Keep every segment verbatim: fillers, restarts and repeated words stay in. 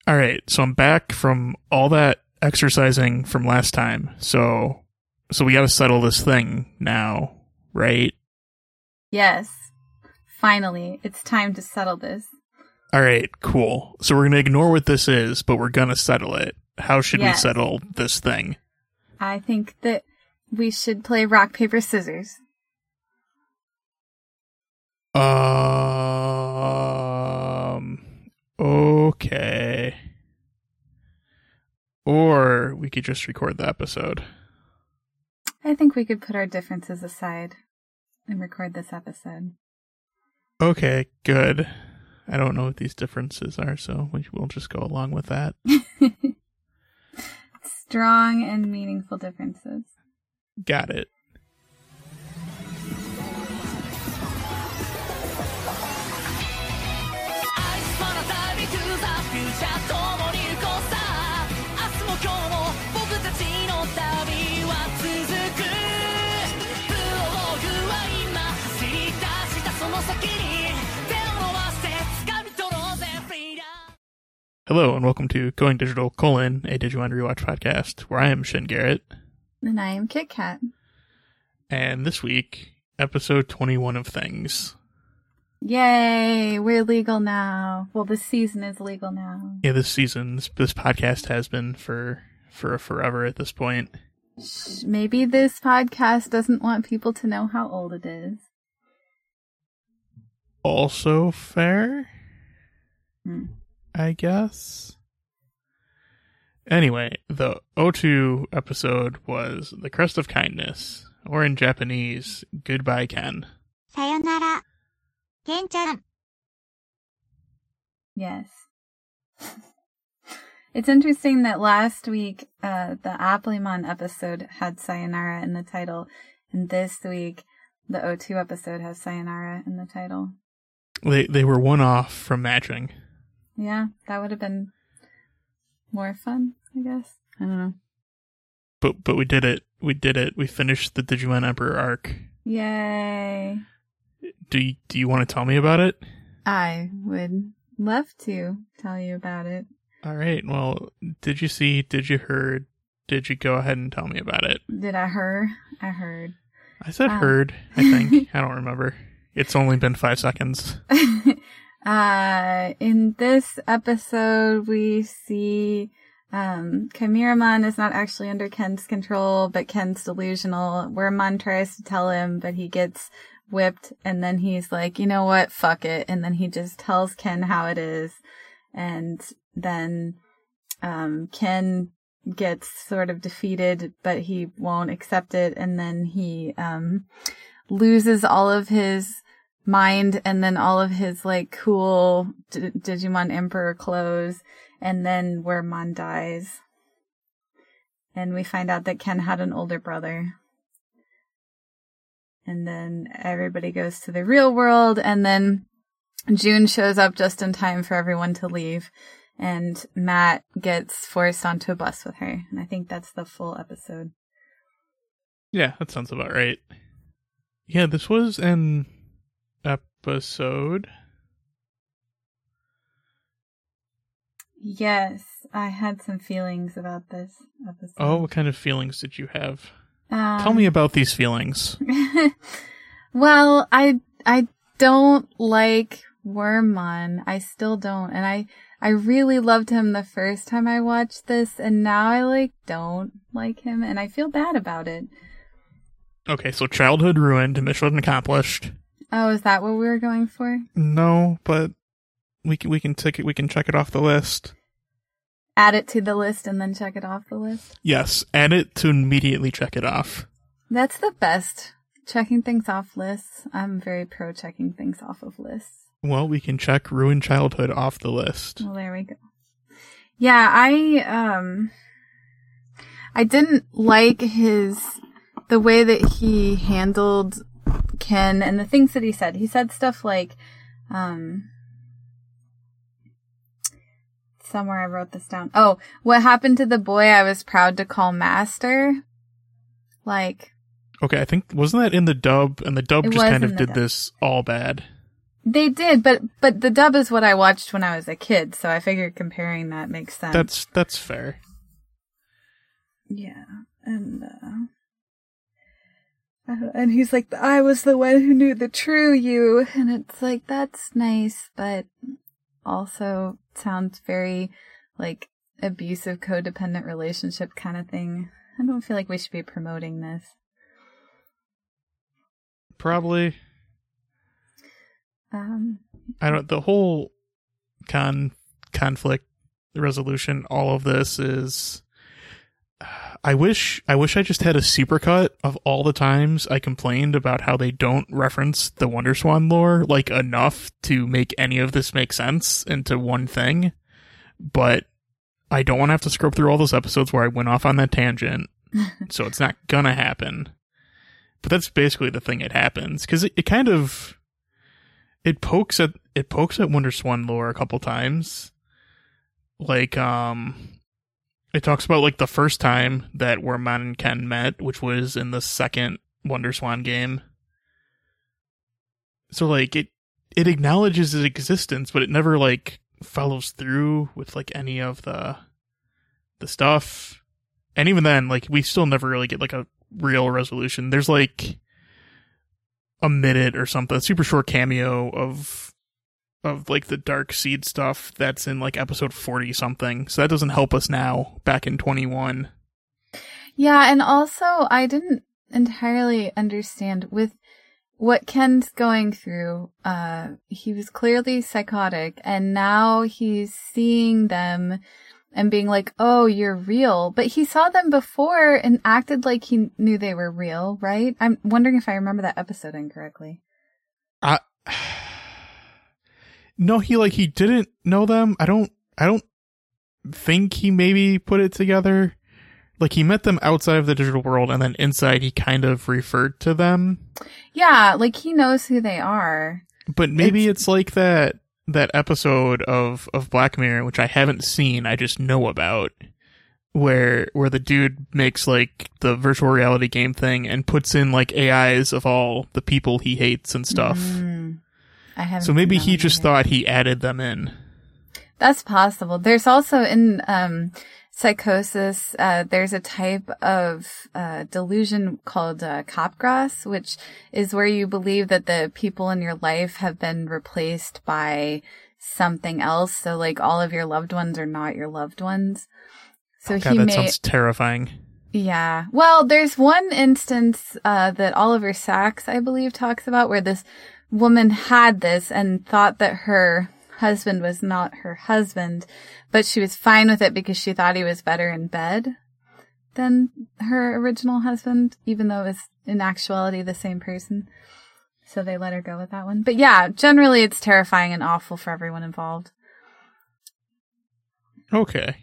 All right, so I'm back from all that exercising from last time. So, so we got to settle this thing now, right? Yes. Finally, it's time to settle this. All right, cool. So we're going to ignore what this is, but we're going to settle it. How should Yes. we settle this thing? I think that we should play rock, paper, scissors. Um, okay. Or we could just record the episode. I think we could put our differences aside and record this episode. Okay, good. I don't know what these differences are, so we will just go along with that. Strong and meaningful differences. Got it. Hello and welcome to Going Digital, colon, a Digimon Rewatch podcast, where I am Shin Garrett. And I am Kit Kat. And this week, episode twenty-one of Things. Yay, we're legal now. Well, this season is legal now. Yeah, this season, this, this podcast has been for, for forever at this point. Maybe this podcast doesn't want people to know how old it is. Also fair? Hmm. I guess. Anyway, the O two episode was The Crest of Kindness, or in Japanese, Goodbye Ken. Sayonara, Ken-chan. Yes. It's interesting that last week, uh, the Applemon episode had Sayonara in the title, and this week, the O two episode has Sayonara in the title. They they were one off from matching. Yeah, that would have been more fun, I guess. I don't know. But but we did it. We did it. We finished the Digimon Emperor arc. Yay. Do you, do you want to tell me about it? I would love to tell you about it. All right. Well, did you see, did you heard, did you go ahead and tell me about it? Did I heard? I heard. I said Uh. heard, I think. I don't remember. It's only been five seconds. Uh, in this episode, we see, um, Chimera-mon is not actually under Ken's control, but Ken's delusional. Wormmon tries to tell him, but he gets whipped, and then he's like, you know what, fuck it, and then he just tells Ken how it is, and then, um, Ken gets sort of defeated, but he won't accept it, and then he, um, loses all of his mind and then all of his like cool D- Digimon Emperor clothes, and then Wormmon dies, and we find out that Ken had an older brother, and then everybody goes to the real world, and then June shows up just in time for everyone to leave, and Matt gets forced onto a bus with her, and I think that's the full episode. Yeah, that sounds about right. Yeah, this was an episode. Yes, I had some feelings about this episode. Oh, what kind of feelings did you have? Um, Tell me about these feelings. Well, I I don't like Wormmon. I still don't, and I I really loved him the first time I watched this, and now I like don't like him, and I feel bad about it. Okay, so childhood ruined, mission accomplished. Oh, is that what we were going for? No, but we can we can tick it. We can check it off the list. Add it to the list and then check it off the list? Yes, add it to immediately check it off. That's the best. Checking things off lists. I'm very pro checking things off of lists. Well, we can check ruined childhood off the list. Well, there we go. Yeah, I um I didn't like his the way that he handled Ken and the things that he said. He said stuff like, um, somewhere I wrote this down. Oh, what happened to the boy I was proud to call Master? Like, Okay, I think, wasn't that in the dub? And the dub It just was kind in of the did dub. this all bad. They did, but but the dub is what I watched when I was a kid, so I figured comparing that makes sense. That's that's fair. Yeah, and uh, I don't, and he's like, I was the one who knew the true you, and it's like, that's nice, but also sounds very like abusive, codependent relationship kind of thing. I don't feel like we should be promoting this. Probably. Um, I don't. The whole con conflict resolution, all of this is. I wish. I wish I just had a supercut of all the times I complained about how they don't reference the WonderSwan lore like enough to make any of this make sense into one thing. But I don't want to have to scrub through all those episodes where I went off on that tangent, so it's not gonna happen. But that's basically the thing that happens, because it, it kind of. It pokes at it pokes at WonderSwan lore a couple times. Like, um, it talks about like the first time that Wormmon and Ken met, which was in the second WonderSwan game. So like it it acknowledges its existence, but it never like follows through with like any of the the stuff. And even then, like we still never really get like a real resolution. There's like a minute or something, a super short cameo of of like the Dark Seed stuff that's in like episode forty something. So that doesn't help us now back in twenty-one. Yeah, and also I didn't entirely understand with what Ken's going through. Uh, he was clearly psychotic, and now he's seeing them and being like, oh, you're real. But he saw them before and acted like he knew they were real, right? I'm wondering if I remember that episode incorrectly. I, no, he like, he didn't know them. I don't, I don't think he maybe put it together. Like, he met them outside of the digital world, and then inside he kind of referred to them. Yeah, like he knows who they are. But maybe it's, It's- it's like that that episode of, of Black Mirror, which I haven't seen, I just know about, where where the dude makes like the virtual reality game thing and puts in like A Is of all the people he hates and stuff. Mm, I haven't. So maybe seen that he one just either. thought he added them in. That's possible. There's also in um, Psychosis, uh, there's a type of uh, delusion called uh, Capgras, which is where you believe that the people in your life have been replaced by something else. So, like, all of your loved ones are not your loved ones. So Oh, God, he that may, sounds terrifying. yeah. Well, there's one instance uh, that Oliver Sacks, I believe, talks about where this woman had this and thought that her husband was not her husband, but she was fine with it because she thought he was better in bed than her original husband, even though it was in actuality the same person. So they let her go with that one. But yeah, generally it's terrifying and awful for everyone involved. Okay.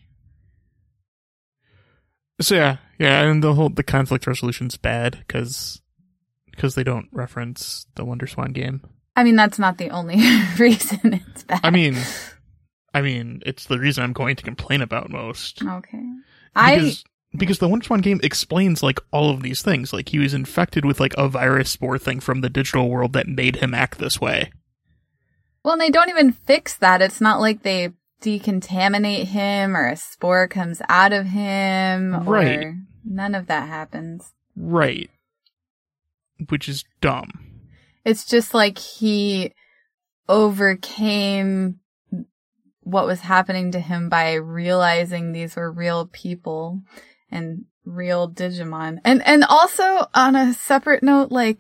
So yeah, yeah, and the whole the conflict resolution's bad because because they don't reference the WonderSwan game. I mean, that's not the only reason it's bad. I mean, I mean, it's the reason I'm going to complain about most. Okay. Because, I because the WonderSwan game explains like all of these things. Like he was infected with like a virus spore thing from the digital world that made him act this way. Well, and they don't even fix that. It's not like they decontaminate him or a spore comes out of him. Right. Or none of that happens. Right. Which is dumb. It's just like he overcame what was happening to him by realizing these were real people and real Digimon. And and also on a separate note, like,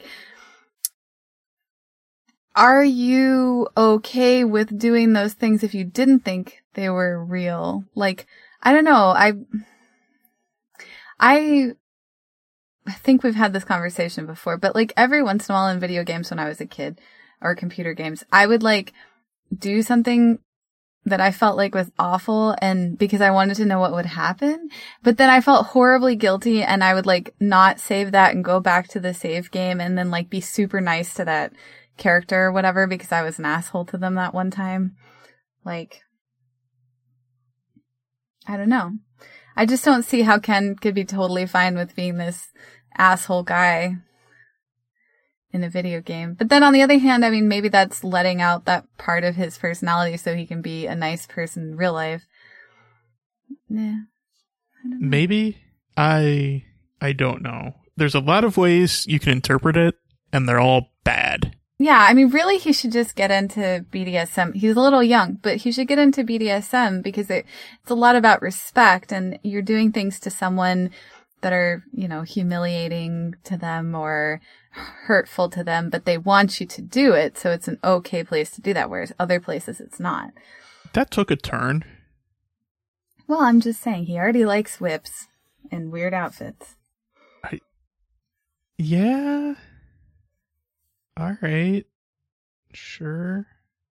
are you okay with doing those things if you didn't think they were real? Like, I don't know. I I I think we've had this conversation before, but like every once in a while in video games when I was a kid or computer games, I would like do something that I felt like was awful and because I wanted to know what would happen, but then I felt horribly guilty and I would like not save that and go back to the save game and then like be super nice to that character or whatever because I was an asshole to them that one time. Like, I don't know. I just don't see how Ken could be totally fine with being this asshole guy in a video game. But then on the other hand, I mean, maybe that's letting out that part of his personality so he can be a nice person in real life. Nah. I don't know. Maybe. I I don't know. There's a lot of ways you can interpret it, and they're all bad. Yeah, I mean, really, he should just get into B D S M. He's a little young, but he should get into B D S M because it, it's a lot about respect, and you're doing things to someone that are, you know, humiliating to them or hurtful to them, but they want you to do it, so it's an okay place to do that, whereas other places it's not. That took a turn. Well, I'm just saying, he already likes whips and weird outfits. I, yeah. All right. Sure.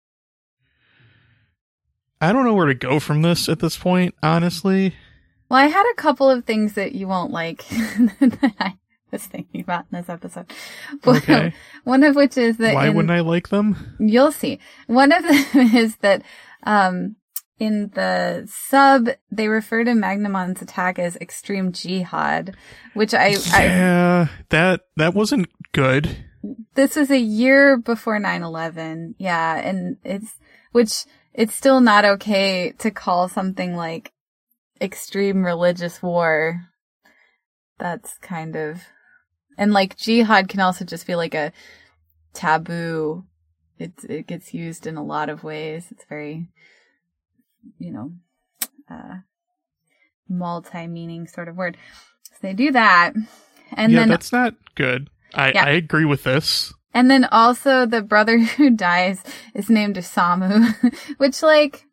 I don't know where to go from this at this point, honestly. Well, I had a couple of things that you won't like that I was thinking about in this episode. Okay. One of which is that... Why in, wouldn't I like them? You'll see. One of them is that um, in the sub, they refer to Magnamon's attack as extreme jihad, which I... Yeah, I, that that wasn't good. This was a year before nine eleven. Yeah, and it's... Which, it's still not okay to call something like extreme religious war. That's kind of... And like jihad can also just feel like a taboo. It, it gets used in a lot of ways. It's very, you know, uh, multi-meaning sort of word. So they do that. And yeah, then that's not good. I, yeah. I agree with this. And then also the brother who dies is named Osamu, which like,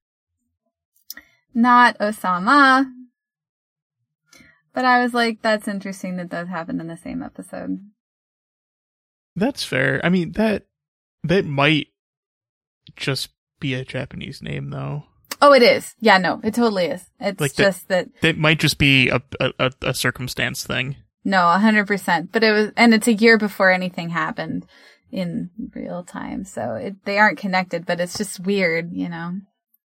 not Osama. But I was like, that's interesting that that happened in the same episode. That's fair. I mean, that that might just be a Japanese name, though. Oh, it is. Yeah, no, it totally is. It's like just that, that... That might just be a, a, a circumstance thing. No, one hundred percent. But it was... And it's a year before anything happened in real time. So it, they aren't connected, but it's just weird, you know?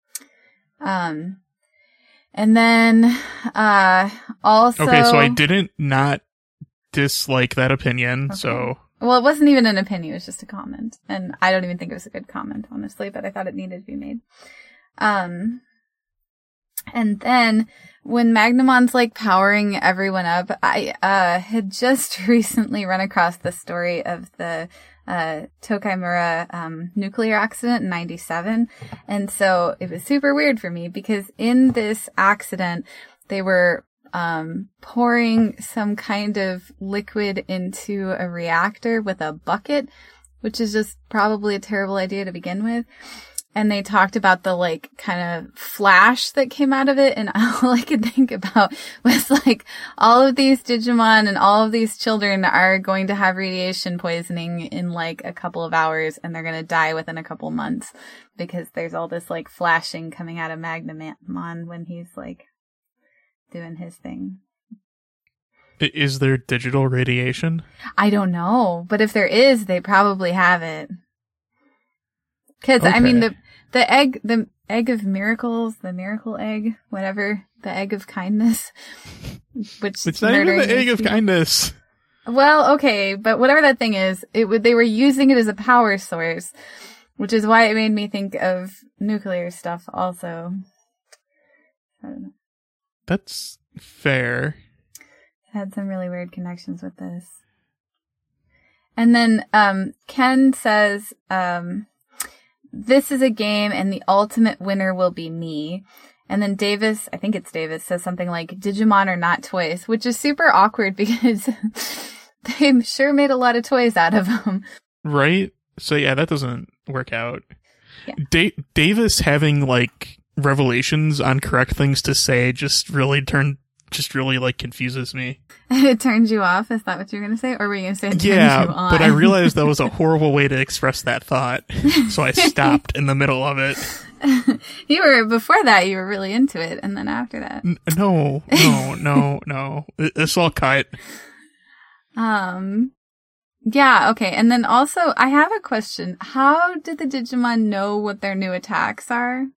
Um... And then, uh, also... Okay, so I didn't not dislike that opinion, okay. so... Well, it wasn't even an opinion, it was just a comment. And I don't even think it was a good comment, honestly, but I thought it needed to be made. Um, and then, when Magnamon's, like, powering everyone up, I, uh, had just recently run across the story of the... uh, Tokaimura, um, nuclear accident in ninety-seven. And so it was super weird for me because in this accident, they were, um, pouring some kind of liquid into a reactor with a bucket, which is just probably a terrible idea to begin with. And they talked about the, like, kind of flash that came out of it. And all I could think about was, like, all of these Digimon and all of these children are going to have radiation poisoning in, like, a couple of hours. And they're going to die within a couple months. Because there's all this, like, flashing coming out of Magnamon when he's, like, doing his thing. Is there digital radiation? I don't know. But if there is, they probably have it. Kids, okay. I mean, the the egg, the egg of miracles, the miracle egg, whatever, the egg of kindness, which it's not even the egg of kindness. Well, okay, but whatever that thing is, it would they were using it as a power source, which is why it made me think of nuclear stuff. Also, I don't know. That's fair. It had some really weird connections with this, and then um, Ken says. Um, This is a game and the ultimate winner will be me. And then Davis, I think it's Davis, says something like, Digimon are not toys, which is super awkward because they sure made a lot of toys out of them. Right? So yeah, that doesn't work out. Yeah. Da- Davis having like revelations on correct things to say just really turned, just really like confuses me. It turns you off? Is that what you're going to say? Or were you going to say it turns yeah, you on? But I realized that was a horrible way to express that thought. So I stopped in the middle of it. You were, before that, you were really into it. And then after that. N- no, no, no, no. It's all cut. Um, yeah, okay. And then also, I have a question. How did the Digimon know what their new attacks are?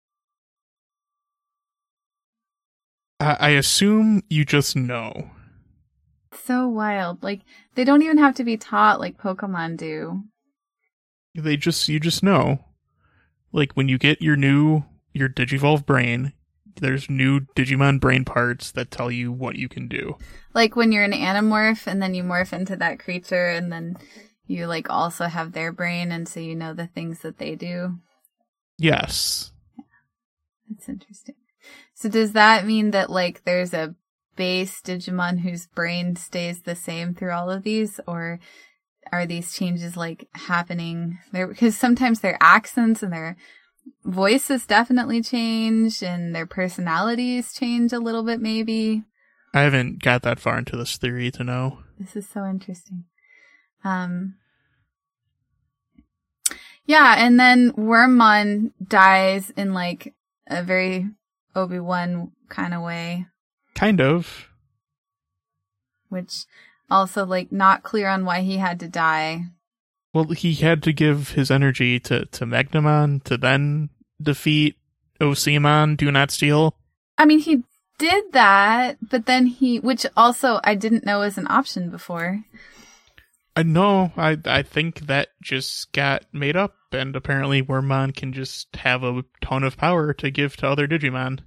I, I assume you just know. So wild. Like, they don't even have to be taught like Pokemon do. They just, you just know. Like, when you get your new, your Digivolve brain, there's new Digimon brain parts that tell you what you can do. Like when you're an Animorph and then you morph into that creature and then you like also have their brain and so you know the things that they do. Yes. Yeah. That's interesting. So does that mean that like there's a base Digimon whose brain stays the same through all of these, or are these changes like happening there? Because sometimes their accents and their voices definitely change and their personalities change a little bit maybe. I haven't got that far into this theory to know. This is so interesting. Um, yeah, and then Wormmon dies in like a very Obi-Wan kind of way. Kind of. Which also like not clear on why he had to die. Well, he had to give his energy to, to Magnamon to then defeat Osimon, Do Not Steal. I mean, he did that, but then he, which also I didn't know was an option before. I know, I I think that just got made up, and apparently Wormmon can just have a ton of power to give to other Digimon.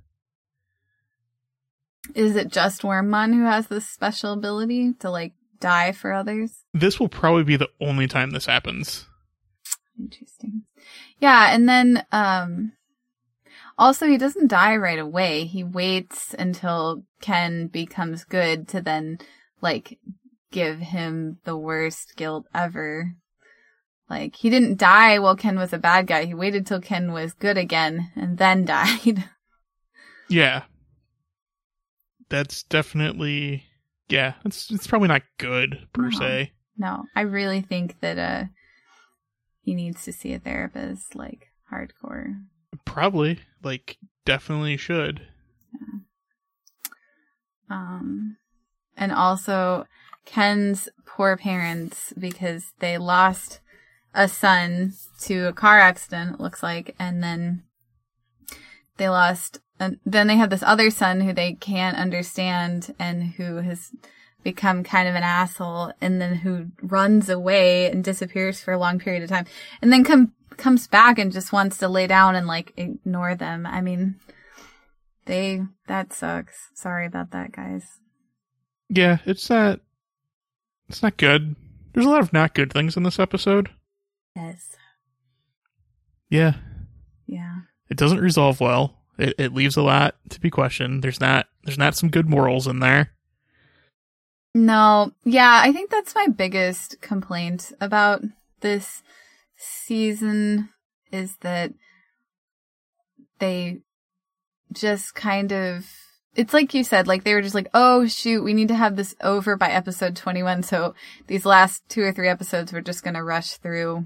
Is it just Wormmon who has this special ability to, like, die for others? This will probably be the only time this happens. Interesting. Yeah, and then, um, also he doesn't die right away. He waits until Ken becomes good to then, like, give him the worst guilt ever. Like, he didn't die while Ken was a bad guy. He waited till Ken was good again and then died. Yeah. That's definitely, yeah, it's it's probably not good, per no, se. No, I really think that uh, he needs to see a therapist, like, hardcore. Probably, like, definitely should. Yeah. Um, and also Ken's poor parents, because they lost a son to a car accident, it looks like, and then they lost, and then they have this other son who they can't understand and who has become kind of an asshole, and then who runs away and disappears for a long period of time, and then come comes back and just wants to lay down and like ignore them. I mean, they that sucks. Sorry about that, guys. Yeah, it's not it's not good. There's a lot of not good things in this episode. Yes. Yeah. Yeah. It doesn't resolve well. It it leaves a lot to be questioned. There's not there's not some good morals in there. No. Yeah, I think that's my biggest complaint about this season, is that they just kind of, it's like you said, like they were just like, oh shoot, we need to have this over by episode twenty-one, so these last two or three episodes we're just gonna rush through,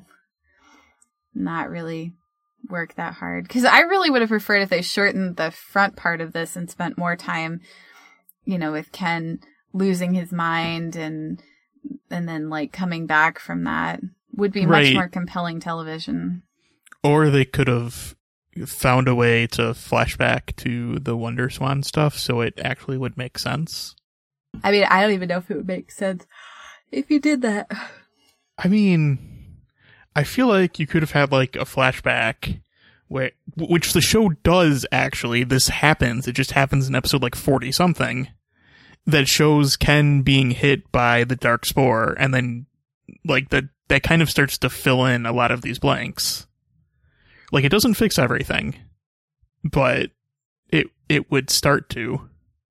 not really work that hard. Because I really would have preferred if they shortened the front part of this and spent more time, you know, with Ken losing his mind and and then like coming back from that. Would be right. much more compelling television. Or they could have found a way to flashback to the Wonder Swan stuff so it actually would make sense. I mean, I don't even know if it would make sense if you did that. I mean, I feel like you could have had like a flashback where, which the show does actually. This happens. It just happens in episode like forty something, that shows Ken being hit by the Dark Spore, and then like the that kind of starts to fill in a lot of these blanks. Like, it doesn't fix everything, but it it would start to.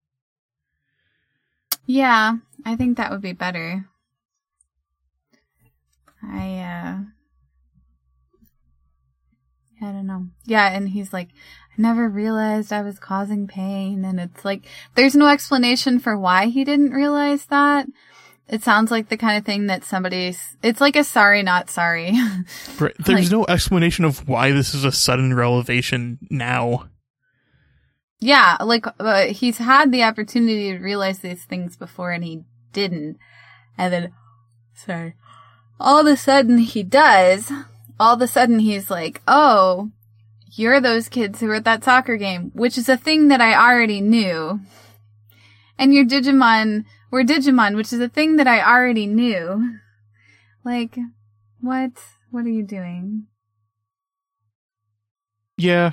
Yeah, I think that would be better. I, uh... I don't know. Yeah, and he's like, I never realized I was causing pain, and it's like, there's no explanation for why he didn't realize that. It sounds like the kind of thing that somebody's... It's like a sorry, not sorry. Right. There's like, no explanation of why this is a sudden revelation now. Yeah, like, uh, he's had the opportunity to realize these things before, and he didn't. And then, sorry, all of a sudden he does. All of a sudden he's like, oh, you're those kids who were at that soccer game, which is a thing that I already knew. And your Digimon Or Digimon, which is a thing that I already knew. Like, what? What are you doing? Yeah.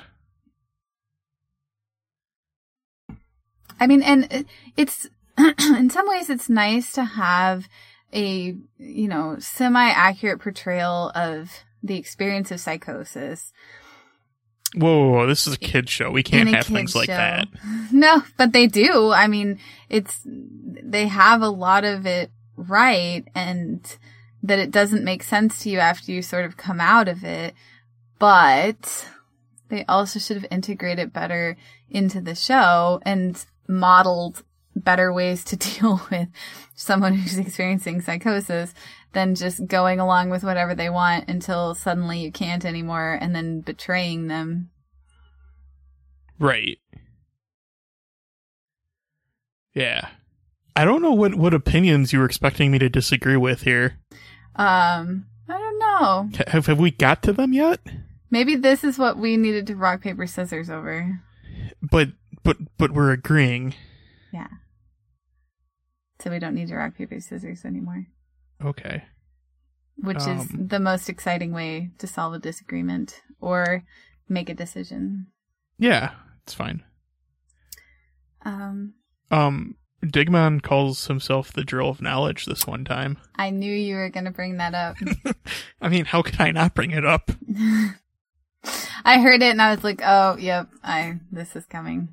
I mean, and it's, in some ways it's nice to have a, you know, semi-accurate portrayal of the experience of psychosis. Whoa, whoa, whoa, this is a kid's show. We can't have things show. like that. No, but they do. I mean, it's, they have a lot of it right, and that it doesn't make sense to you after you sort of come out of it, but they also should have integrated better into the show and modeled better ways to deal with someone who's experiencing psychosis than just going along with whatever they want until suddenly you can't anymore and then betraying them. Right. Yeah. I don't know what, what opinions you were expecting me to disagree with here. Um, I don't know. Have, have we got to them yet? Maybe this is what we needed to rock, paper, scissors over. But, but, but we're agreeing. Yeah. So we don't need to rock, paper, scissors anymore. Okay. Which Um, is the most exciting way to solve a disagreement or make a decision. Yeah, it's fine. Um, Um, Digimon calls himself the Drill of Knowledge this one time. I knew you were going to bring that up. I mean, how could I not bring it up? I heard it and I was like, oh, yep, I this is coming.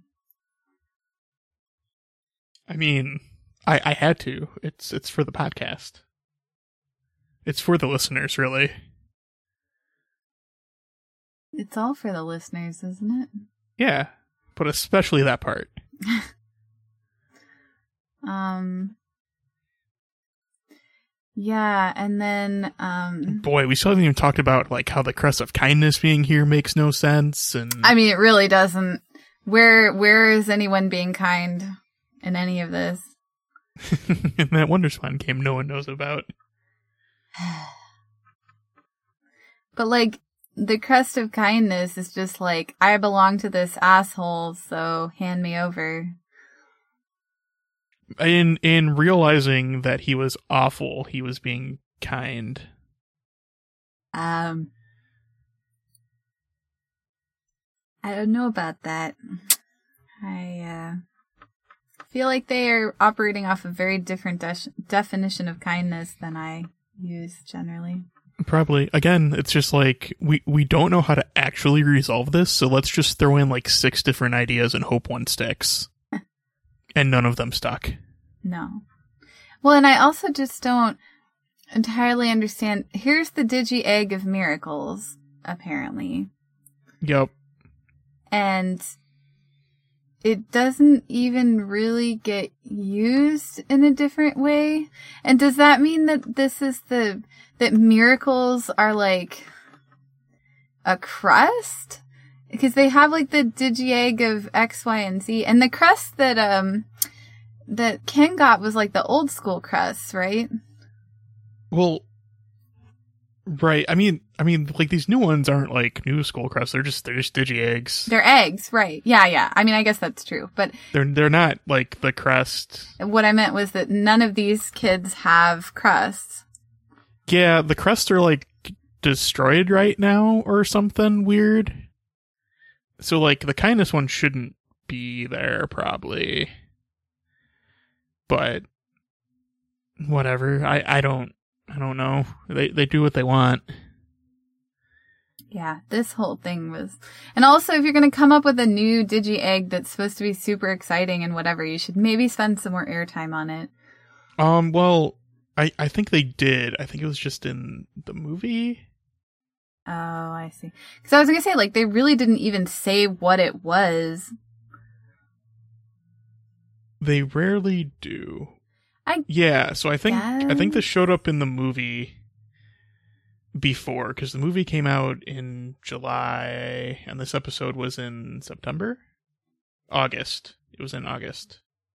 I mean, I, I had to. It's it's for the podcast. It's for the listeners, really. It's all for the listeners, isn't it? Yeah, but especially that part. um. Yeah, and then um. Boy, we still haven't even talked about like how the crest of kindness being here makes no sense, and I mean, it really doesn't. Where where is anyone being kind in any of this? and that WonderSwan game no one knows about. But like, the crest of kindness is just like, I belong to this asshole, so hand me over. In in realizing that he was awful, he was being kind. Um, I don't know about that. I uh, feel like they are operating off a very different de- definition of kindness than I use generally. Probably. Again, it's just like, we, we don't know how to actually resolve this, so let's just throw in like six different ideas and hope one sticks. And none of them stuck. No. Well, and I also just don't entirely understand. Here's the Digi-Egg of miracles, apparently. Yep. And it doesn't even really get used in a different way. And does that mean that this is the, that miracles are like a crust? Because they have like the Digi-Egg of X, Y, and Z. And the crust that, um, that Ken got was like the old school crust, right? Well, right. I mean, I mean, like these new ones aren't like new school crusts. They're just they're just digi eggs. They're eggs, right? Yeah, yeah. I mean, I guess that's true. But they're they're not like the crust. What I meant was that none of these kids have crusts. Yeah, the crusts are like destroyed right now or something weird. So like the kindness one shouldn't be there probably. But whatever. I, I don't I don't know. They they do what they want. Yeah, this whole thing was... And also, if you're going to come up with a new Digi-Egg that's supposed to be super exciting and whatever, you should maybe spend some more airtime on it. Um, well, I, I think they did. I think it was just in the movie. Oh, I see. Because I was going to say, like, they really didn't even say what it was. They rarely do. I Yeah, so I think guess. I think this showed up in the movie before, because the movie came out in July, and this episode was in September? August. It was in August.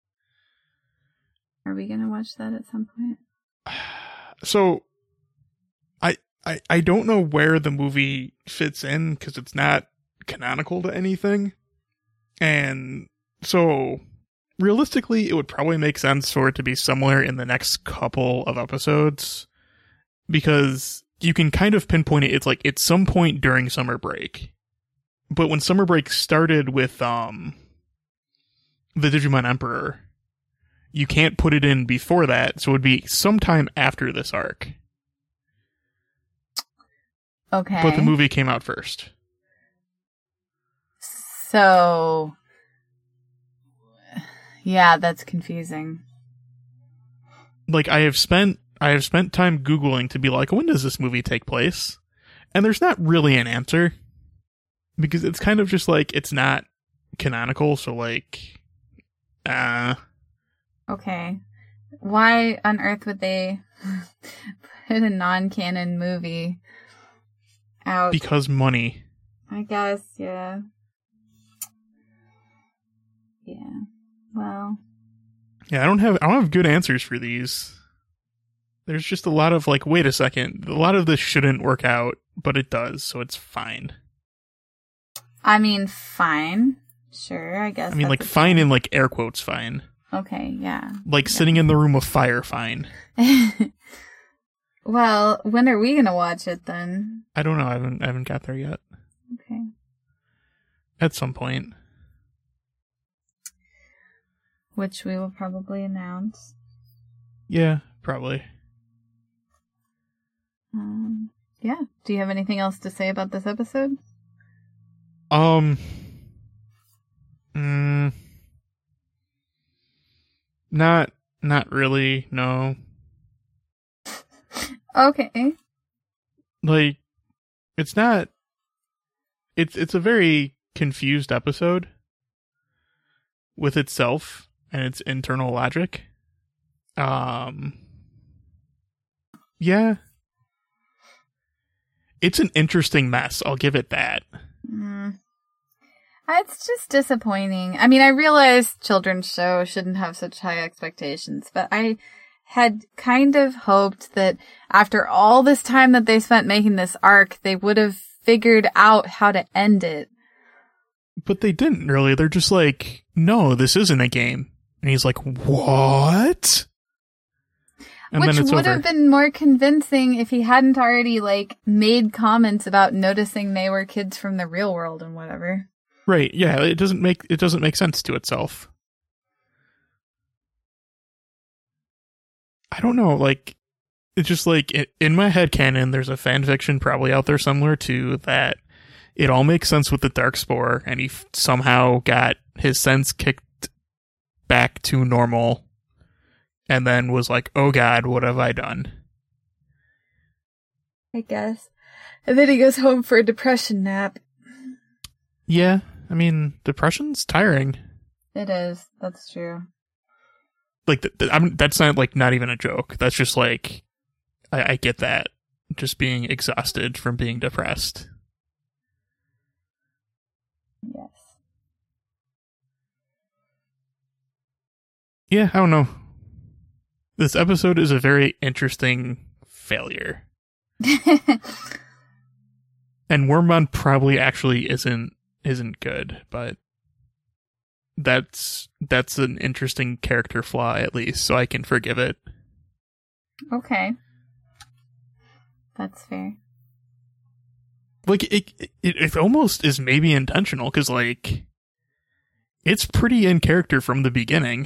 Are we going to watch that at some point? So, I, I, I don't know where the movie fits in, because it's not canonical to anything. And so, realistically, it would probably make sense for it to be somewhere in the next couple of episodes, because you can kind of pinpoint it. It's like at some point during summer break. But when summer break started with um the Digimon Emperor, you can't put it in before that, so it would be sometime after this arc. Okay. But the movie came out first. So, yeah, that's confusing. Like, I have spent I have spent time Googling to be like, when does this movie take place? And there's not really an answer. Because it's kind of just like, it's not canonical, so like, uh... Okay. Why on earth would they put a non-canon movie out? Because money. I guess, yeah. Yeah. Well. Yeah, I don't have I don't have good answers for these. There's just a lot of like, wait a second, a lot of this shouldn't work out, but it does, so it's fine. I mean, fine. Sure, I guess. I mean, that's like, fine in like air quotes fine. Okay, yeah. Like yeah. sitting in the room of fire fine. Well, when are we gonna watch it then? I don't know, I haven't I haven't got there yet. Okay. At some point. Which we will probably announce. Yeah, probably. Um, yeah. Do you have anything else to say about this episode? Um. Mm, not, not really, no. Okay. Like, it's not, it's, it's a very confused episode with itself and its internal logic. Um, yeah. It's an interesting mess, I'll give it that. Mm. It's just disappointing. I mean, I realize children's show shouldn't have such high expectations, but I had kind of hoped that after all this time that they spent making this arc, they would have figured out how to end it. But they didn't really. They're just like, no, this isn't a game. And he's like, what? And Which then it's would over. have been more convincing if he hadn't already, like, made comments about noticing they were kids from the real world and whatever. Right, yeah, it doesn't make it doesn't make sense to itself. I don't know, like, it's just like, it, in my headcanon, there's a fan fiction probably out there somewhere too, that it all makes sense with the Darkspore, and he f- somehow got his sense kicked back to normal, and then was like, oh god, what have I done? I guess. And then he goes home for a depression nap. Yeah, I mean, depression's tiring. It is. That's true. Like, th- th- I'm, that's not, like, not even a joke. That's just, like, I, I get that. Just being exhausted from being depressed. Yes. Yeah, I don't know. This episode is a very interesting failure. And Wormmon probably actually isn't isn't good, but that's that's an interesting character flaw at least, so I can forgive it. Okay. That's fair. Like, it it, it almost is maybe intentional, because, like, it's pretty in character from the beginning.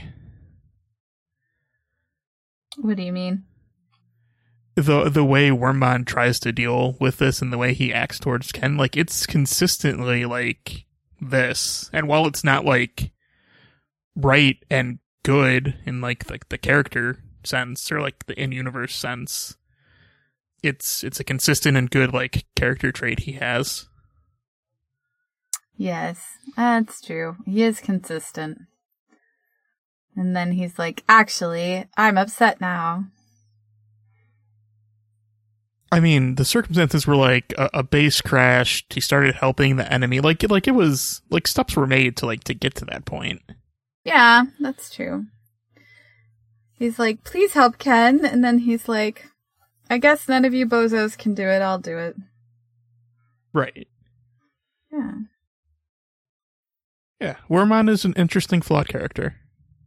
What do you mean? The the way Wormmon tries to deal with this and the way he acts towards Ken, like, it's consistently, like, this. And while it's not, like, right and good in, like, like the character sense, or, like, the in-universe sense, it's it's a consistent and good, like, character trait he has. Yes, that's true. He is consistent. And then he's like, actually, I'm upset now. I mean, the circumstances were like a, a base crashed. He started helping the enemy. Like, like it was like steps were made to like to get to that point. Yeah, that's true. He's like, please help Ken. And then he's like, I guess none of you bozos can do it. I'll do it. Right. Yeah. Yeah. Wormmon is an interesting flawed character.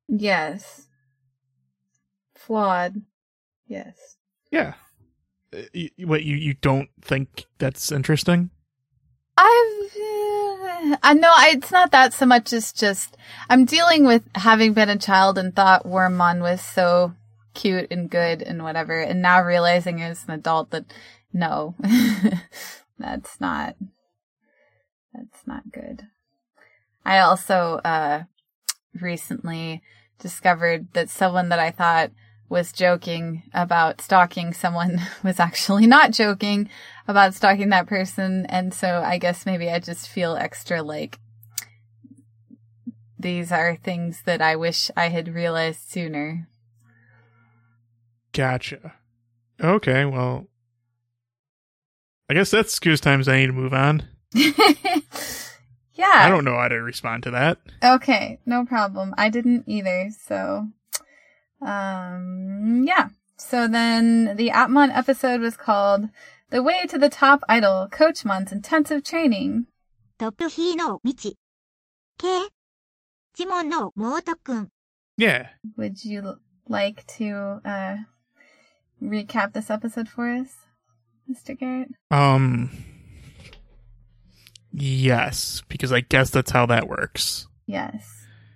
Yes. Flawed. Yes. Yeah. Uh, y- What, you, you don't think that's interesting? I've, uh, I know it's not that so much as just, I'm dealing with having been a child and thought Wormmon was so cute and good and whatever, and now realizing as an adult that no, that's not, that's not good. I also, uh, recently discovered that someone that I thought was joking about stalking someone was actually not joking about stalking that person. And so I guess maybe I just feel extra like these are things that I wish I had realized sooner. Gotcha. Okay, well, I guess that's excuse times I need to move on. Yeah. I don't know how to respond to that. Okay, no problem. I didn't either, so... Um, yeah. So then the Atmon episode was called The Way to the Top Idol, Coachmon's Intensive Training. トップヒーの道。K。ジモンのモートくん。 Yeah. Would you like to uh, recap this episode for us, Mister Garrett? Um, yes, because I guess that's how that works. Yes.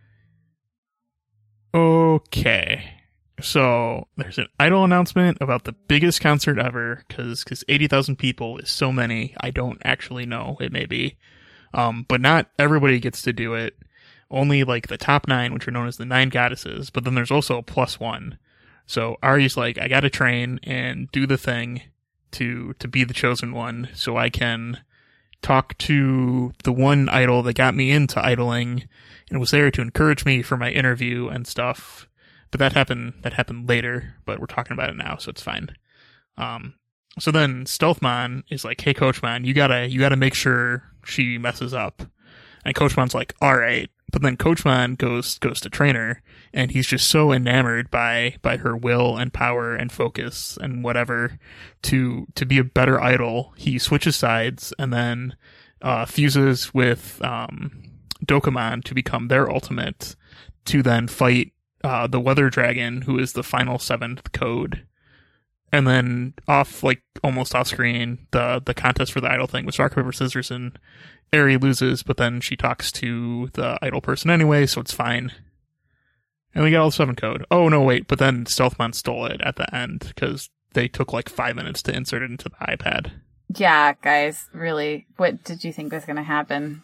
Okay. So there's an idol announcement about the biggest concert ever, because because eighty thousand people is so many. I don't actually know. It may be. Um, but not everybody gets to do it. Only like the top nine, which are known as the nine goddesses. But then there's also a plus one. So Ari's like, I gotta train and do the thing to to be the chosen one, so I can talk to the one idol that got me into idling and was there to encourage me for my interview and stuff. But that happened, that happened later, but we're talking about it now, so it's fine. Um, so then Stealthmon is like, hey, Coachmon, you gotta, you gotta make sure she messes up. And Coachmon's like, alright. But then Coachmon goes, goes to trainer, and he's just so enamored by, by her will and power and focus and whatever to, to be a better idol. He switches sides and then, uh, fuses with, um, Dokkamon to become their ultimate to then fight Uh, the Weather Dragon, who is the final seventh code. And then off, like, almost off screen, the the contest for the idol thing was rock, paper, scissors, and Ari loses, but then she talks to the idol person anyway, so it's fine. And we got all the seven code. Oh, no, wait, but then Stealthmon stole it at the end, because they took, like, five minutes to insert it into the iPad. Yeah, guys, really, what did you think was going to happen?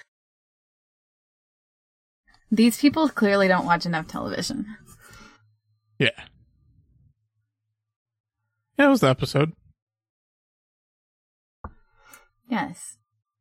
These people clearly don't watch enough television. Yeah. Yeah, it was the episode. Yes.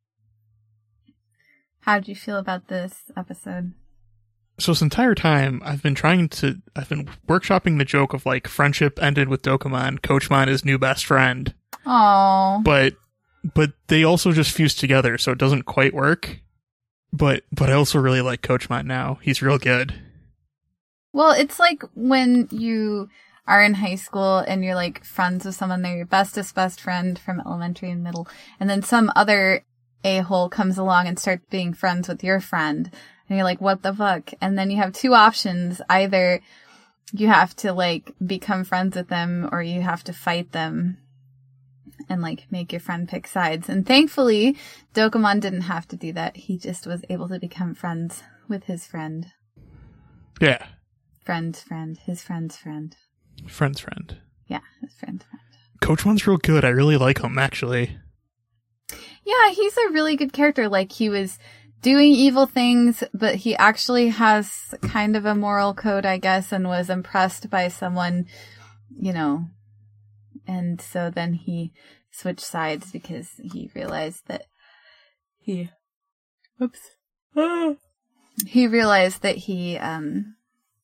How did you feel about this episode? So this entire time, I've been trying to, I've been workshopping the joke of, like, friendship ended with Dokkamon, Coachmon is new best friend. Oh. But, but they also just fused together, so it doesn't quite work. But, but I also really like Coachmon now. He's real good. Well, it's like when you are in high school and you're like friends with someone, they're your bestest best friend from elementary and middle, and then some other a-hole comes along and starts being friends with your friend, and you're like, what the fuck? And then you have two options. Either you have to like become friends with them, or you have to fight them and like make your friend pick sides. And thankfully, Dokkamon didn't have to do that. He just was able to become friends with his friend. Yeah. Friend's friend. His friend's friend. Friend's friend. Yeah, his friend's friend. Coachmon's real good. I really like him, actually. Yeah, he's a really good character. Like, he was doing evil things, but he actually has kind of a moral code, I guess, and was impressed by someone, you know. And so then he switched sides because he realized that he, oops, ah. he realized that he um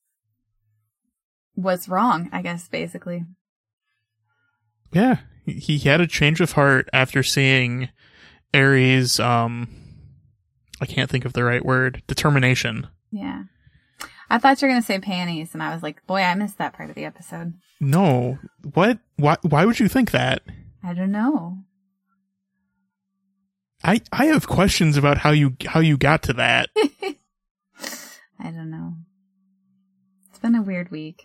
was wrong, I guess, basically. Yeah, he had a change of heart after seeing Ari's, um, I can't think of the right word, determination. Yeah. I thought you were going to say panties, and I was like, boy, I missed that part of the episode. No. What? Why Why would you think that? I don't know. I I have questions about how you how you got to that. I don't know. It's been a weird week.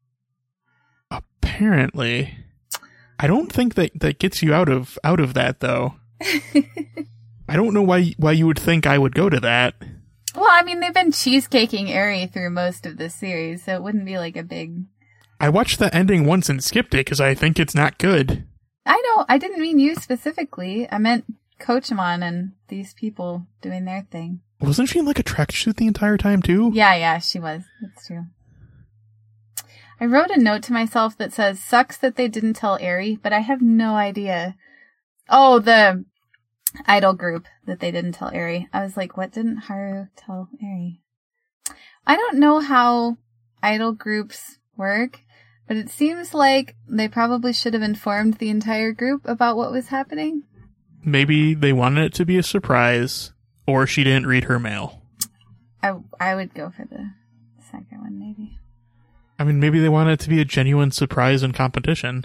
Apparently. I don't think that that gets you out of out of that though. I don't know why why you would think I would go to that. Well, I mean, they've been cheesecaking Eri through most of this series, so it wouldn't be like a big... I watched the ending once and skipped it because I think it's not good. I know. I didn't mean you specifically. I meant Kochimon and these people doing their thing. Wasn't she in like a tracksuit the entire time too? Yeah, yeah, she was. That's true. I wrote a note to myself that says, sucks that they didn't tell Eri, but I have no idea. Oh, the idol group that they didn't tell Eri. I was like, what didn't Haru tell Eri? I don't know how idol groups work, but it seems like they probably should have informed the entire group about what was happening. Maybe they wanted it to be a surprise, or she didn't read her mail. I, I would go for the second one, maybe. I mean, maybe they wanted it to be a genuine surprise and competition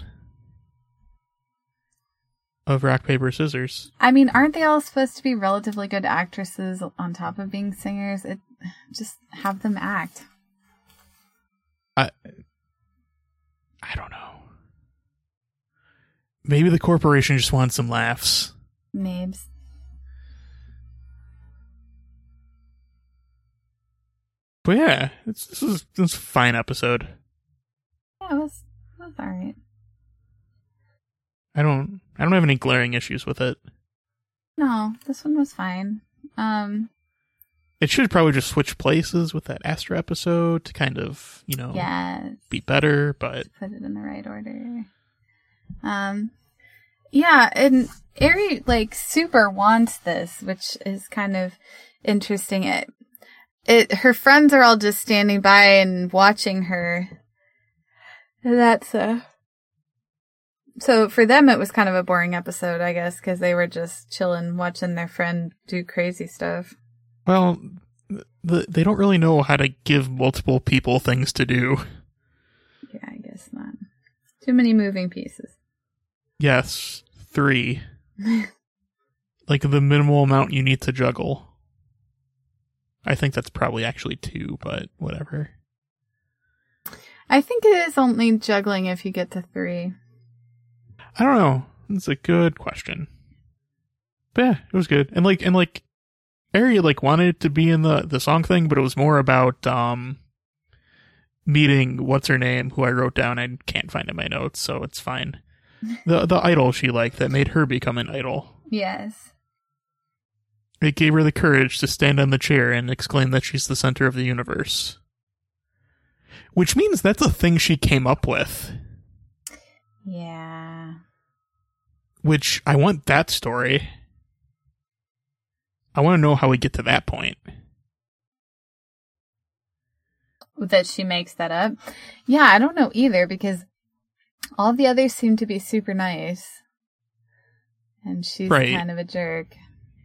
of rock, paper, scissors. I mean, aren't they all supposed to be relatively good actresses on top of being singers? It just have them act. I I don't know. Maybe the corporation just wants some laughs. Mabes. But yeah, it's, this is this is a fine episode. Yeah, it was, it was alright. I don't I don't have any glaring issues with it. No, this one was fine. Um, it should probably just switch places with that Astra episode to kind of, you know, yes. be better, but put it in the right order. Um, yeah, and Eri like super wants this, which is kind of interesting. It, it, her friends are all just standing by and watching her. That's uh So for them, it was kind of a boring episode, I guess, because they were just chilling, watching their friend do crazy stuff. Well, the, they don't really know how to give multiple people things to do. Yeah, I guess not. Too many moving pieces. Yes, three. Like the minimal amount you need to juggle. I think that's probably actually two, but whatever. I think it is only juggling if you get to three. I don't know. It's a good question. But yeah, it was good. And like, and like, Eri like wanted to be in the, the song thing, but it was more about, um, meeting, what's her name, who I wrote down. I can't find in my notes, so it's fine. The, the idol she liked that made her become an idol. Yes. It gave her the courage to stand on the chair and exclaim that she's the center of the universe. Which means that's a thing she came up with. Yeah. Which, I want that story. I want to know how we get to that point. That she makes that up? Yeah, I don't know either, because all the others seem to be super nice. And she's right. kind of a jerk.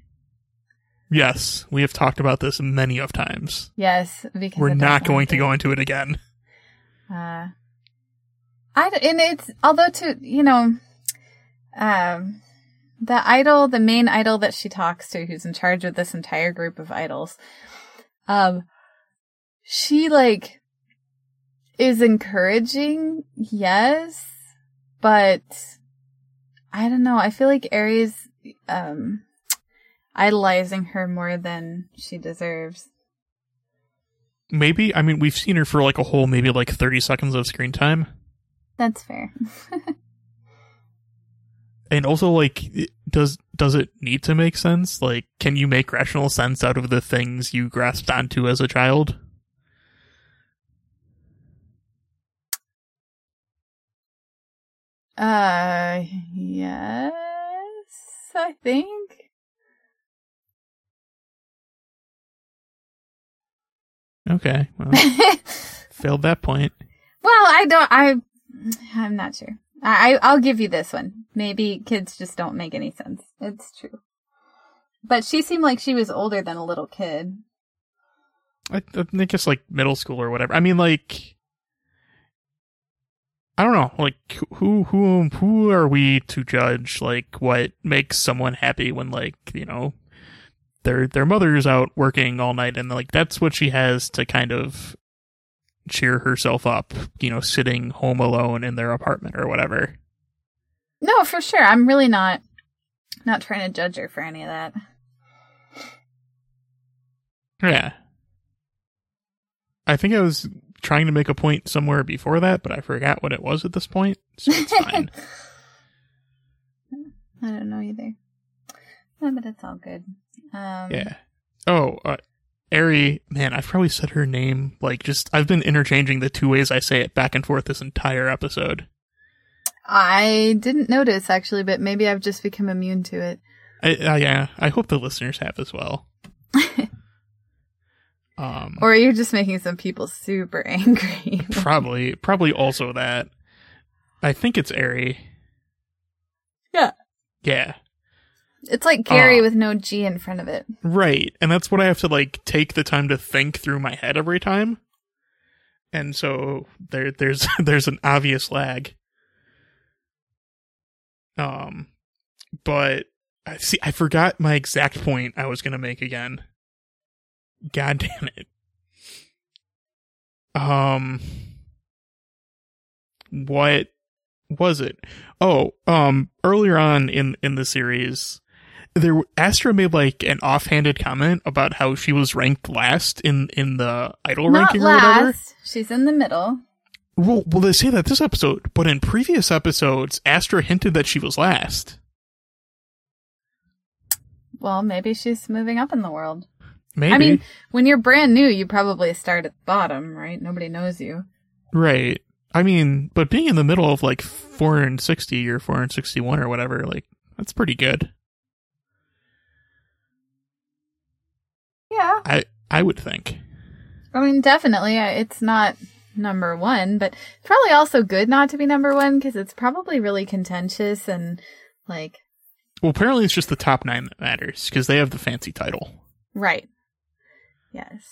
Yes, we have talked about this many of times. Yes, because we're not going to go into it again. Uh, I, and it's, although to, you know, um, the idol, the main idol that she talks to, who's in charge of this entire group of idols, um, she, like, is encouraging, yes, but I don't know, I feel like Eri's, um, idolizing her more than she deserves. Maybe. I mean, we've seen her for like a whole maybe like thirty seconds of screen time. That's fair. And also, like, does does it need to make sense? Like, can you make rational sense out of the things you grasped onto as a child? Uh, yes, I think. Okay, well, failed that point. Well, I don't, I, I'm not sure. I, I'll give you this one. Maybe kids just don't make any sense. It's true. But she seemed like she was older than a little kid. I, I think it's like middle school or whatever. I mean, like, I don't know. Like, who, who, who are we to judge, like, what makes someone happy when, like, you know, their their mother's out working all night, and like that's what she has to kind of cheer herself up, you know, sitting home alone in their apartment or whatever. No, for sure. I'm really not not trying to judge her for any of that. Yeah. I think I was trying to make a point somewhere before that, but I forgot what it was at this point, so it's fine. I don't know either. No, but it's all good. Um, yeah. Oh, uh, Eri, man, I've probably said her name, like, just, I've been interchanging the two ways I say it back and forth this entire episode. I didn't notice, actually, but maybe I've just become immune to it. I, uh, yeah, I hope the listeners have as well. um, or you're just making some people super angry. probably, probably also that. I think it's Eri. Yeah. Yeah. It's like Gary uh, with no G in front of it. Right. And that's what I have to, like, take the time to think through my head every time. And so there there's there's an obvious lag. Um but I see I forgot my exact point I was going to make again. God damn it. Um what was it? Oh, um earlier on in in the series, there Astra made like an offhanded comment about how she was ranked last in in the idol Not ranking last. or whatever. She's in the middle. Well, well, they say that this episode, but in previous episodes, Astra hinted that she was last. Well, maybe she's moving up in the world. Maybe. I mean, when you're brand new, you probably start at the bottom, right? Nobody knows you. Right. I mean, but being in the middle of like four hundred sixty or four hundred sixty-one or whatever, like, that's pretty good. Yeah. I I would think. I mean, definitely. It's not number one, but it's probably also good not to be number one because it's probably really contentious and like. Well, apparently it's just the top nine that matters because they have the fancy title. Right. Yes.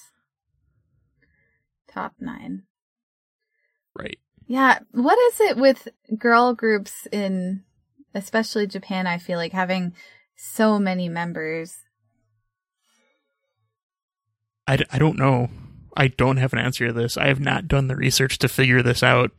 Top nine. Right. Yeah. What is it with girl groups in, especially Japan, I feel like having so many members? I, d- I don't know. I don't have an answer to this. I have not done the research to figure this out.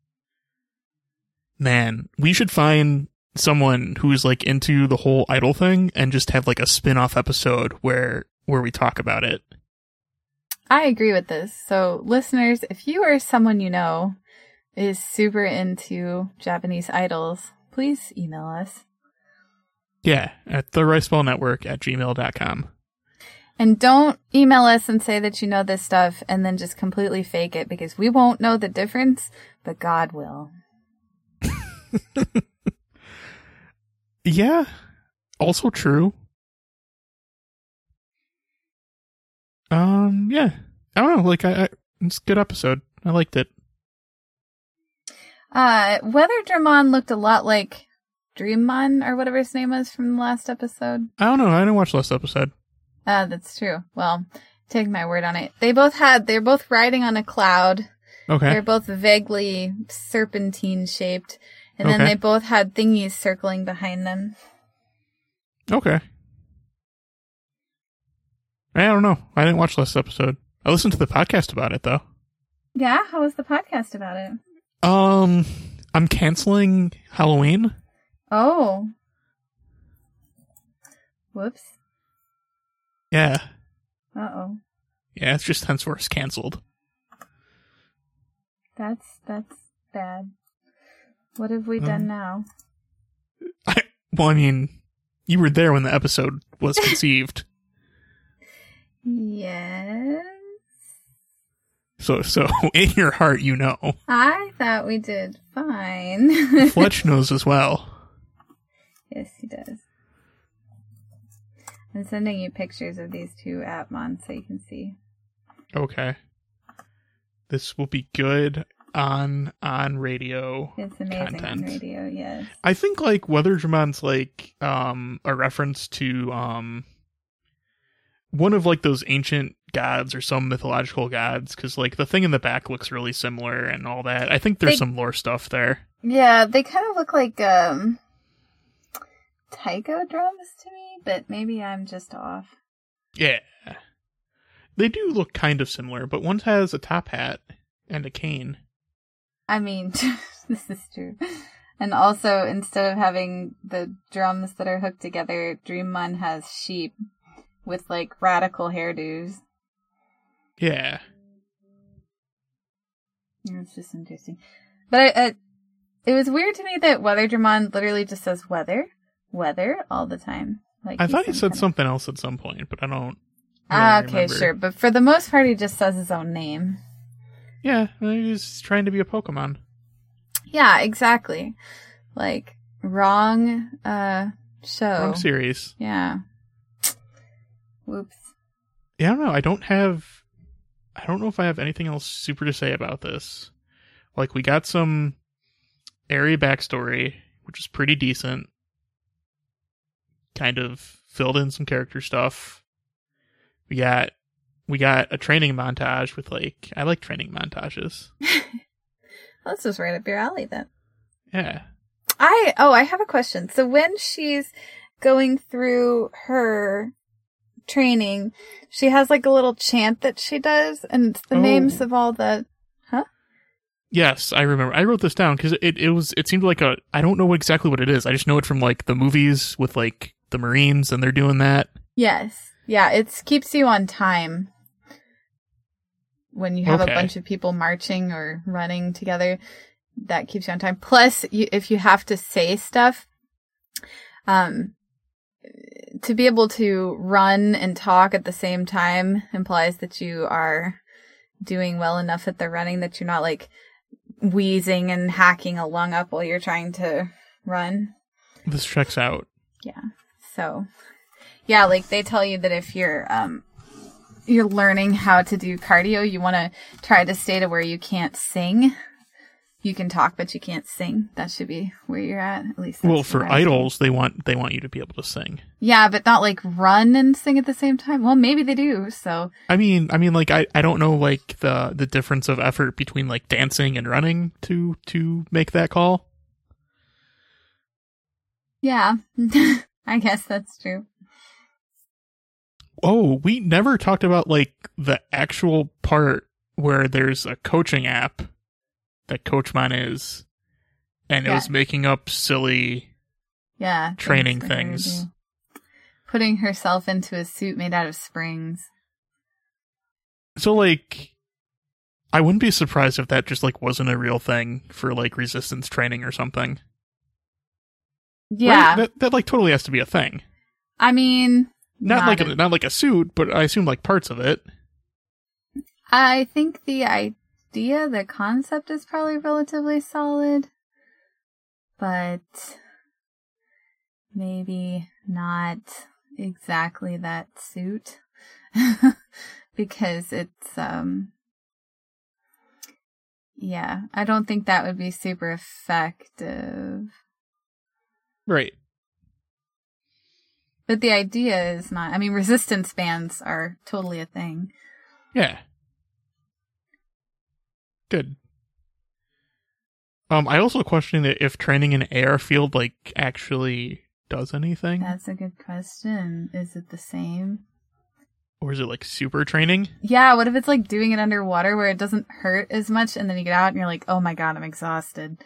Man, we should find someone who's like into the whole idol thing and just have like a spin-off episode where where we talk about it. I agree with this. So, listeners, if you or someone you know is super into Japanese idols, please email us. Yeah, at the Rice Ball Network at gmail dot com. And don't email us and say that you know this stuff and then just completely fake it because we won't know the difference, but God will. Yeah, also true. Um, yeah. I don't know, like, I, I it's a good episode. I liked it. Uh, Weather Dramon looked a lot like Dreammon or whatever his name was from the last episode. I don't know, I didn't watch last episode. Uh, that's true. Well, take my word on it. They both had, they're both riding on a cloud. Okay. They're both vaguely serpentine shaped. And then Okay. they both had thingies circling behind them. Okay. I don't know. I didn't watch last episode. I listened to the podcast about it, though. Yeah? How was the podcast about it? Um, I'm canceling Halloween. Oh. Whoops. Yeah. Uh-oh. Yeah, it's just henceforth canceled. That's, that's bad. What have we done Um, now? I, well, I mean, you were there when the episode was conceived. Yes. So, so in your heart, you know. I thought we did fine. Fletch knows as well. Yes, he does. I'm sending you pictures of these two Atmon so you can see. Okay. This will be good on on radio. It's amazing content. on radio, yes. I think like Weather Dramon's like um a reference to um one of like those ancient gods or some mythological gods because like the thing in the back looks really similar and all that. I think there's They- some lore stuff there. Yeah, they kind of look like um taiko drums to me, but maybe I'm just off. Yeah. They do look kind of similar, but one has a top hat And a cane. I mean, this is true. And also, instead of having the drums that are hooked together, Dreammon has sheep with, like, radical hairdos. Yeah. It's just interesting. But I, I, it was weird to me that Weatherdramon literally just says weather, weather all the time. Like I thought he said kind of... something else at some point, but I don't really Ah, okay, remember. sure. But for the most part, he just says his own name. Yeah, he's trying to be a Pokemon. Yeah, exactly. Like, wrong uh, show. Wrong series. Yeah. Whoops. Yeah, I don't know. I don't have... I don't know if I have anything else super to say about this. Like, we got some airy backstory, which is pretty decent. Kind of filled in some character stuff. We got... We got a training montage with, like... I like training montages. Well, this was right up your alley, then. Yeah. I... Oh, I have a question. So when she's going through her training, she has, like, a little chant that she does, and it's the Oh. names of all the... Huh? Yes, I remember. I wrote this down because it, it was... It seemed like a... I don't know exactly what it is. I just know it from, like, the movies with, like, the Marines, and they're doing that. Yes. Yeah, it keeps you on time. When you have Okay. a bunch of people marching or running together, that keeps you on time. Plus, you, if you have to say stuff, um, to be able to run and talk at the same time implies that you are doing well enough at the running that you're not, like, wheezing and hacking a lung up while you're trying to run. This checks out. Yeah. So, yeah, like, they tell you that if you're, um, you're learning how to do cardio, you want to try to stay to where you can't sing. You can talk, but you can't sing. That should be where you're at. At least. That's Well, for what I think. idols, they want they want you to be able to sing. Yeah, but not like run and sing at the same time. Well, maybe they do. So I mean, I mean, like I, I don't know like the the difference of effort between like dancing and running to to make that call. yeah, I guess that's true. Oh, we never talked about like the actual part where there's a coaching app that Coachmon is, and it Yeah. was making up silly. Yeah, Training for her to things. do. Putting herself into a suit made out of springs. So like, I wouldn't be surprised if that just like wasn't a real thing for like resistance training or something. Yeah, Right? That that like totally has to be a thing. I mean, Not, like a- a, not like a suit, but I assume like parts of it. I think the idea, the concept is probably relatively solid, but maybe not exactly that suit because it's, um, yeah, I don't think that would be super effective. Right. But the idea is not, I mean, resistance bands are totally a thing. Yeah. Good. Um, I also question if training in A R field like actually does anything, That's a good question. Is it the same? or is it like super training? Yeah, what if it's like doing it underwater where it doesn't hurt as much and then you get out and you're like, oh my god, I'm exhausted.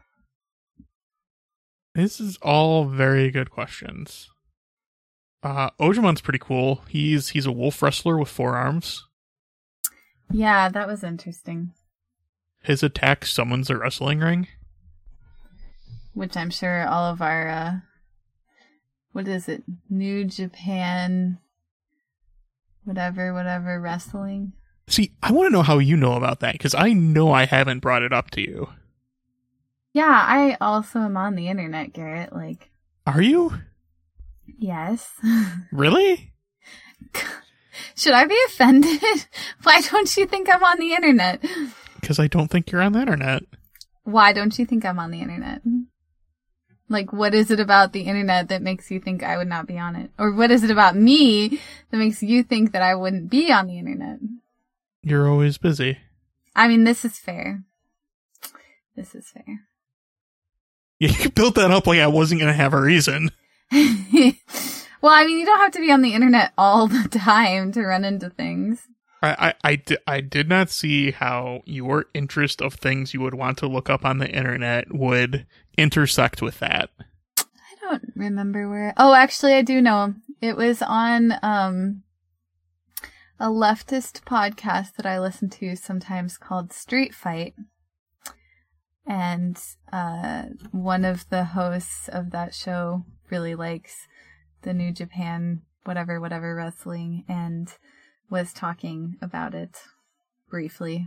This is all very good questions. Uh, Ojamon's pretty cool. He's he's a wolf wrestler with four arms. Yeah, that was interesting. His attack summons a wrestling ring. Which I'm sure all of our, uh, what is it? New Japan, whatever, whatever, wrestling. See, I want to know how you know about that, because I know I haven't brought it up to you. Yeah, I also am on the internet, Garrett. Like, Are you? yes. Really? Should I be offended? Why don't you think I'm on the internet? Because I don't think you're on the internet. Why don't you think I'm on the internet? Like, what is it about the internet that makes you think I would not be on it? Or what is it about me that makes you think that I wouldn't be on the internet? You're always busy. I mean, this is fair. This is fair. Yeah, you built that up like I wasn't going to have a reason. Well, I mean, you don't have to be on the internet all the time to run into things. I, I, I, di- I did not see how your interest of things you would want to look up on the internet would intersect with that. I don't remember where. Oh, actually, I do know. It was on um, a leftist podcast that I listen to sometimes called Street Fight. And uh, one of the hosts of that show really likes the New Japan, whatever, whatever wrestling, and was talking about it briefly.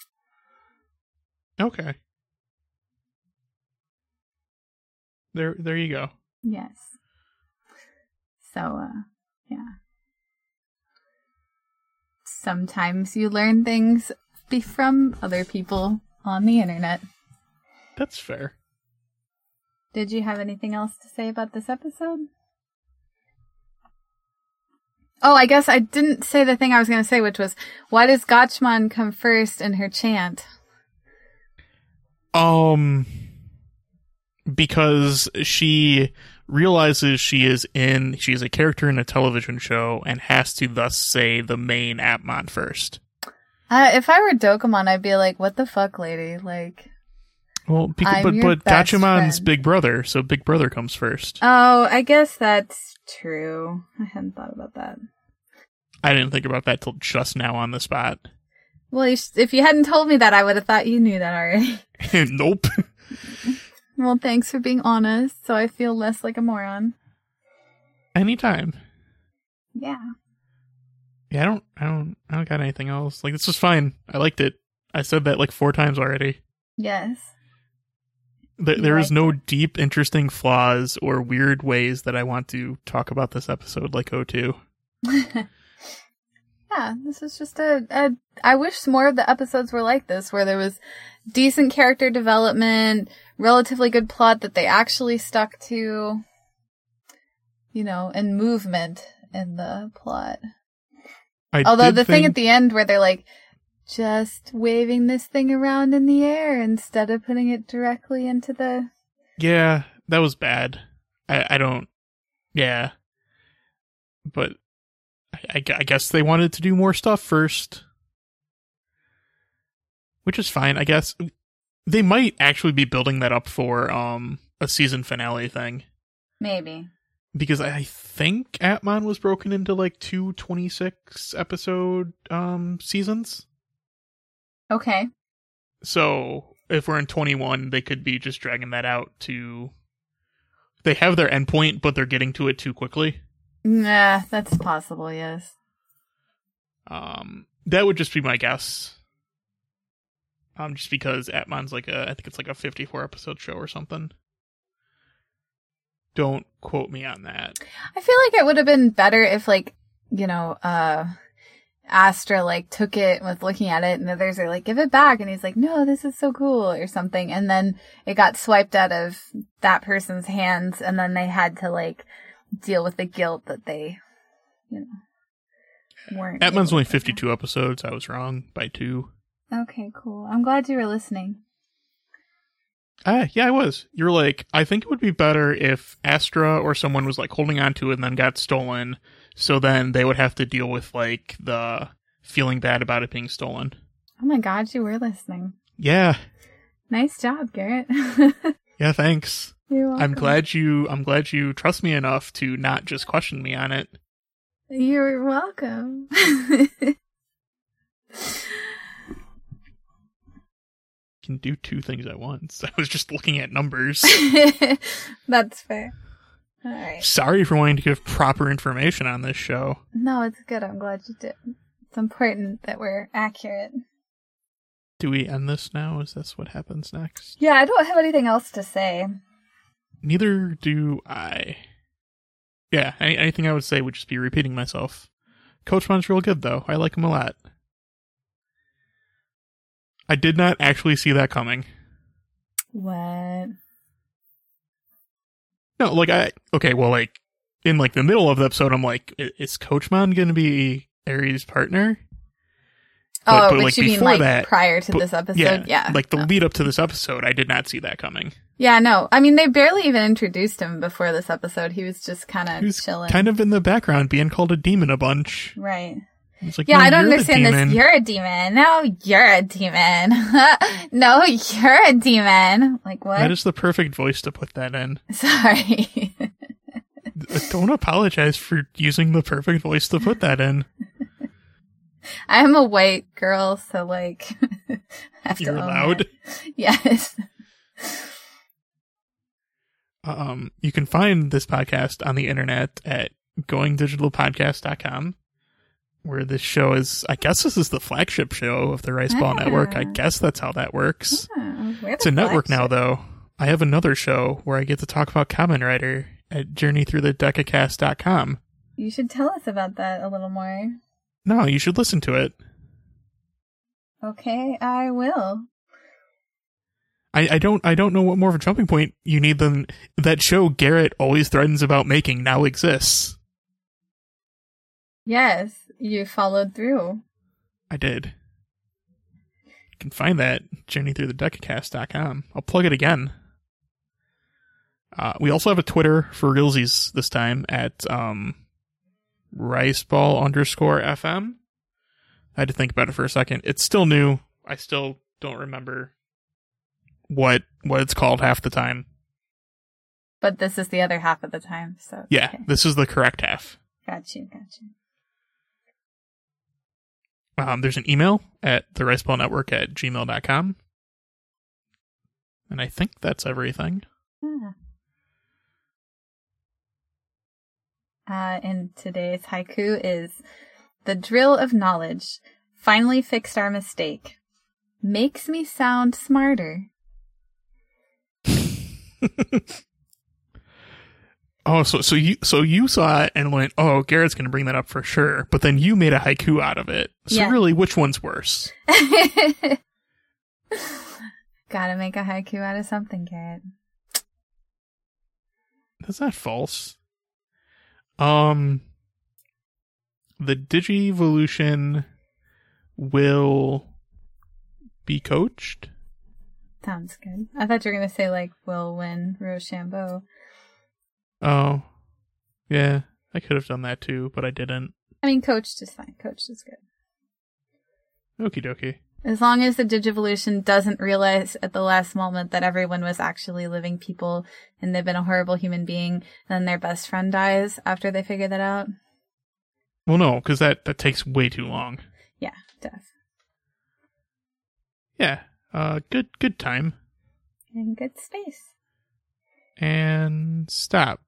Okay. There, there you go. Yes. So, uh, yeah. Sometimes you learn things be from other people on the internet. That's fair. Did you have anything else to say about this episode? Oh, I guess I didn't say the thing I was going to say, which was, why does Gachman come first in her chant? Um, because she realizes she is in, she is a character in a television show and has to thus say the main Atmon first. Uh, if I were Dokemon, I'd be like, what the fuck, lady? Like, well, because, I'm but, your but best Gachamon's friend. big brother, so big brother comes first. Oh, I guess that's true. I hadn't thought about that. I didn't think about that till just now on the spot. Well, you sh- if you hadn't told me that, I would have thought you knew that already. Nope. Well, thanks for being honest, so I feel less like a moron. Anytime. Yeah. Yeah, I don't, I don't, I don't got anything else. Like, this was fine. I liked it. I said that like four times already. Yes. There, You there is liked no it. deep, interesting flaws or weird ways that I want to talk about this episode like O two. Yeah, this is just a, a... I wish more of the episodes were like this, where there was decent character development, relatively good plot that they actually stuck to, you know, and movement in the plot. I Although did the thing think- at the end where they're like, just waving this thing around in the air instead of putting it directly into the... Yeah, that was bad. I, I don't... Yeah. But I, I guess they wanted to do more stuff first. Which is fine, I guess. They might actually be building that up for um a season finale thing. Maybe. Because I think Atmon was broken into like two twenty-six episode um seasons. Okay. So if we're in twenty-one, they could be just dragging that out to... They have their endpoint, but they're getting to it too quickly. Nah, that's possible, yes. Um, that would just be my guess. Um, just because Atmon's like a, I think it's like a fifty-four episode show or something. Don't quote me on that. I feel like it would have been better if, like, you know, uh, Astra, like, took it and was looking at it, and the others are like, give it back, and he's like, no, this is so cool, or something, and then it got swiped out of that person's hands, and then they had to, like, deal with the guilt that they, you know, weren't. Atmon's able only to- fifty-two episodes. I was wrong by two. Okay, cool. I'm glad you were listening. Ah, yeah, I was. You're like, I think it would be better if Astra or someone was like holding on to it and then got stolen, so then they would have to deal with like the feeling bad about it being stolen. Oh my god, you were listening. Yeah. Nice job, Garrett. Yeah, thanks. You're welcome. I'm glad you I'm glad you trust me enough to not just question me on it. You're welcome. Can do two things at once. I was just looking at numbers. That's fair. All right. Sorry for wanting to give proper information on this show. No, it's good. I'm glad you did. It's important that we're accurate. Do we end this now? Is this what happens next? Yeah, I don't have anything else to say. Neither do I. Yeah, any, anything I would say would just be repeating myself. Coachman's real good, though. I like him a lot. I did not actually see that coming. What? No, like, I... Okay, well, like, in, like, the middle of the episode, I'm like, i- is Coachman gonna be Aries' partner? But- Oh, but, which like, you mean before like that- prior to but- this episode? Yeah, Yeah. like, the No. lead up to this episode, I did not see that coming. Yeah, no. I mean, they barely even introduced him before this episode. He was just kind He of was chilling. kind of in the background, being called a demon a bunch. Right. It's like, Yeah, no, I don't you're the understand this. demon. You're a demon. No, you're a demon. No, you're a demon. Like, what? That is the perfect voice to put that in. Sorry. Don't apologize for using the perfect voice to put that in. I am a white girl, so, like, I have to You're own allowed. it. Yes. Um, you can find this podcast on the internet at going digital podcast dot com, where this show is, I guess this is the flagship show of the Rice Ball Ah. Network. I guess that's how that works. Oh, we're It's the a network now, flagship. though. I have another show where I get to talk about Kamen Rider at journey through the decacast dot com. You should tell us about that a little more. No, you should listen to it. Okay, I will. I, I don't I don't know what more of a jumping point you need than that show Garrett always threatens about making now exists. Yes, you followed through. I did. You can find that journey through the decacast dot com. I'll plug it again. Uh, we also have a Twitter for realsies this time at um, riceball underscore FM. I had to think about it for a second. It's still new. I still don't remember what what it's called half the time. But this is the other half of the time, so. it's Yeah, okay. this is the correct half. Got you, got you. Um, there's an email at the riceball network at gmail dot com. And I think that's everything. Yeah. Uh, and today's haiku is, the drill of knowledge finally fixed our mistake. Makes me sound smarter. Oh, so so you so you saw it and went, oh, Garrett's going to bring that up for sure. But then you made a haiku out of it. So Yeah. really, which one's worse? Gotta make a haiku out of something, Garrett. Is that false? Um, the Digivolution will be coached. Sounds good. I thought you were gonna say, like, will win Rochambeau. Oh, yeah, I could have done that too, but I didn't. I mean, coached is fine. Coached is good. Okie dokie. As long as the Digivolution doesn't realize at the last moment that everyone was actually living people and they've been a horrible human being, and then their best friend dies after they figure that out. Well, no, because that, that takes way too long. Yeah, death. Yeah, uh, good good time. In good space. And stop.